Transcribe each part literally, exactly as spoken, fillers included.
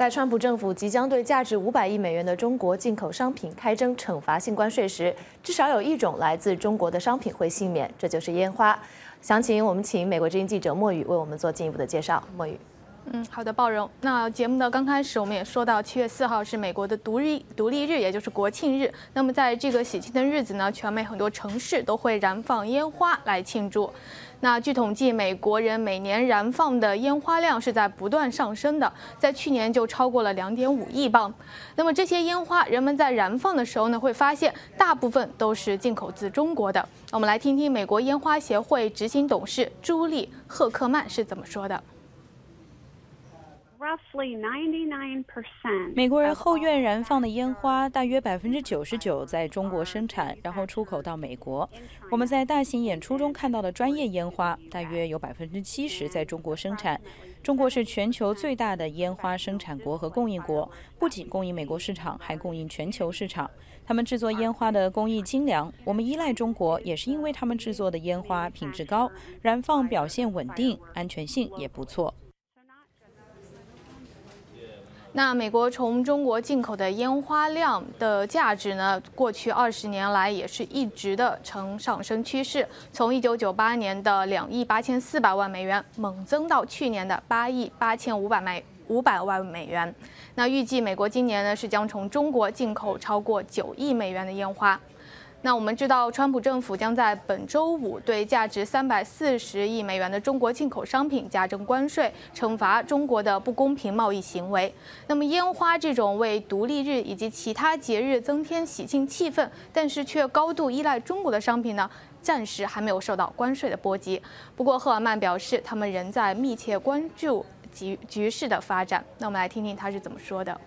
在川普政府即将对价值五百亿美元的中国进口商品开征惩罚性关税时，至少有一种来自中国的商品会幸免，这就是烟花。详情我们请美国之音记者莫宇为我们做进一步的介绍。莫宇。 嗯，好的，鲍荣。那节目的刚开始，我们也说到，七月四号是美国的独立独立日，也就是国庆日。那么在这个喜庆的日子呢，全美很多城市都会燃放烟花来庆祝。那据统计，美国人每年燃放的烟花量是在不断上升的，在去年就超过了两点五亿磅。那么这些烟花，人们在燃放的时候呢，会发现大部分都是进口自中国的。我们来听听美国烟花协会执行董事朱莉·赫克曼是怎么说的。 美国人后院燃放的烟花大约百分之九十九在中国生产，然后出口到美国。我们在大型演出中看到的专业烟花，大约有百分之七十在中国生产。中国是全球最大的烟花生产国和供应国，不仅供应美国市场，还供应全球市场。他们制作烟花的工艺精良，我们依赖中国，也是因为他们制作的烟花品质高，燃放表现稳定，安全性也不错。 那美国从中国进口的烟花量的价值呢，过去二十年来也是一直的呈上升趋势，从一九九八年的两亿八千四百万美元猛增到去年的八亿八千五百美五百万美元。那预计美国今年呢是将从中国进口超过九亿美元的烟花。那我们知道，川普政府将在本周五对价值三百四十亿美元的中国进口商品加征关税，惩罚中国的不公平贸易行为。那么，烟花这种为独立日以及其他节日增添喜庆气氛，但是却高度依赖中国的商品呢，暂时还没有受到关税的波及。不过，赫尔曼表示，他们仍在密切关注局局势的发展。那我们来听听他是怎么说的。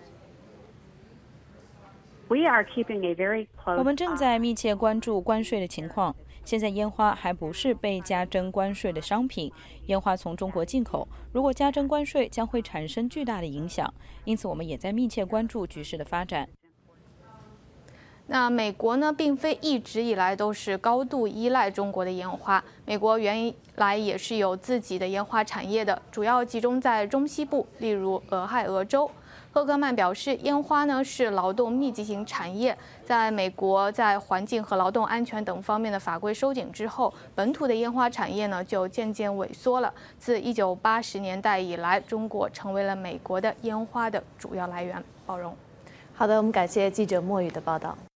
我们正在密切关注关税的情况。现在烟花还不是被加征关税的商品，烟花从中国进口，如果加征关税将会产生巨大的影响，因此我们也在密切关注局势的发展。 那美国呢，并非一直以来都是高度依赖中国的烟花，美国原来也是有自己的烟花产业的，主要集中在中西部，例如俄亥俄州。赫克曼表示，烟花呢是劳动密集型产业，在美国在环境和劳动安全等方面的法规收紧之后，本土的烟花产业呢就渐渐萎缩了。自一九八十年代以来，中国成为了美国的烟花的主要来源。包容。 好的，我们感谢记者莫宇的报道。